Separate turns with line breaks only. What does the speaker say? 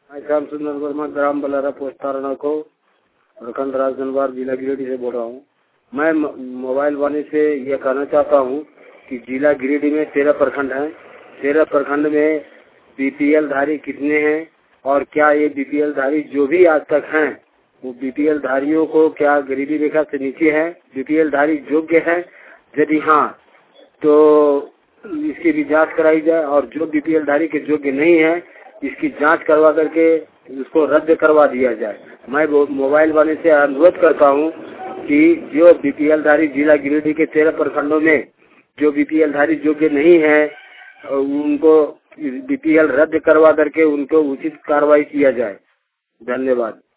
मैं श्याम सुंदर वर्मा, ग्राम बलारा, पोस्ट ताराना को, प्रखंड राजधनवार, जिला गिरिडीह से बोल रहा हूँ। मैं मोबाइल वाले से ये कहना चाहता हूँ कि जिला गिरिडीह में 13 प्रखंड हैं। 13 प्रखंड में बीपीएल धारी कितने हैं और क्या ये बीपीएल धारी जो भी आज तक हैं वो बीपीएल धारियों को क्या गरीबी रेखा से नीचे है, बीपीएल धारी योग्य है? यदि हाँ तो इसकी भी जांच कराई जाए, और जो बीपीएल धारी के योग्य नहीं है इसकी जांच करवा करके उसको रद्द करवा दिया जाए। मैं मोबाइल वाले से अनुरोध करता हूं कि जो बीपीएल धारी जिला गिरिडीह के 13 प्रखंडों में जो बीपीएल धारी योग्य नहीं है उनको बीपीएल रद्द करवा करके उनको उचित कार्रवाई किया जाए। धन्यवाद।